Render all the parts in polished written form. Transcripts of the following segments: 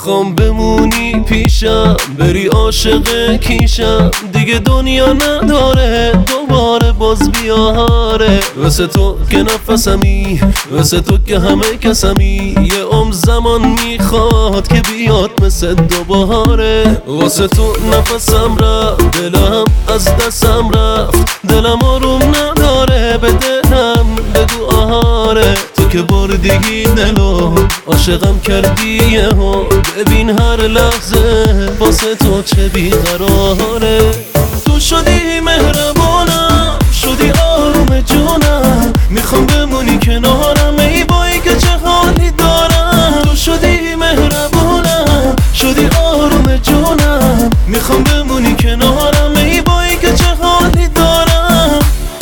میخوام بمونی پیشم، بری عاشق کیشم، دیگه دنیا نداره دوباره باز بیاره. واسه تو که نفسمی، واسه تو که همه کسمی، یه عمر زمان میخواد که بیاد مثل دوباره. واسه تو نفسم رفت، دلم از دستم رفت، دلم آروم نداره، به دلم بگو آره. تو که بردی دلو عاشقم کردی یهو، ببین هر لحظه واسه تو چه بیقراره. تو شدی مهربانم، شدی آروم جونم، میخوام بمونی کنارم، ای وای که چه حالی دارم. تو شدی مهربانم، شدی آروم جونم، میخوام بمونی کنارم، ای وای که چه حالی دارم.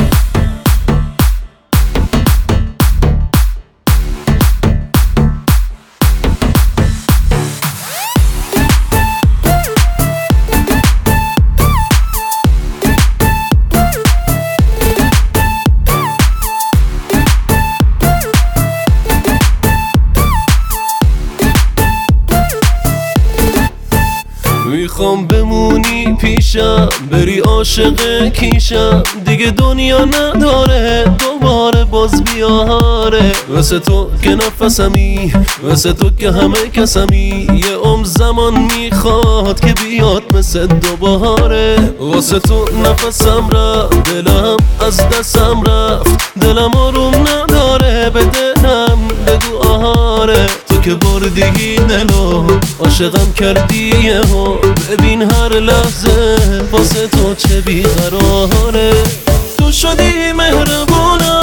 میخوام بمونی پیشم، بری عاشق کیشم، دیگه دنیا نداره دوباره باز بیاره. واسه تو که نفسمی، واسه تو که همه کسمی، یه عمر زمان میخواد که بیاد مثل دوباره. واسه تو نفسم رفت، دلم از دستم رفت، دلم آروم نداره، به دلم بگو آره. تو که بردی دلو عاشقم کردی یهو، ببین هر لحظه واسه تو چه بیقراره. تو شدی مهربانم،